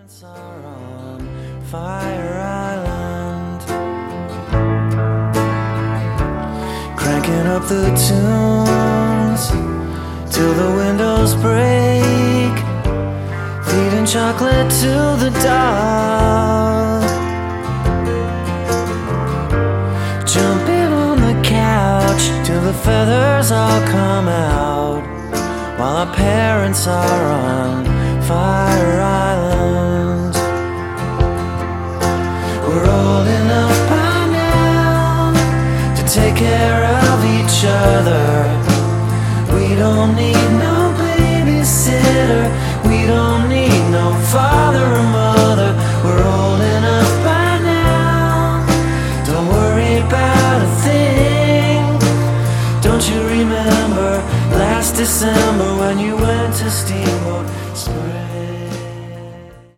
parents are on Fire Island, cranking up the tunes till the windows break, feeding chocolate to the dog, jumping on the couch till the feathers all come out, while our parents are on Fire Island. We're old enough by now to take care of each other. We don't need no babysitter, we don't need no father or mother.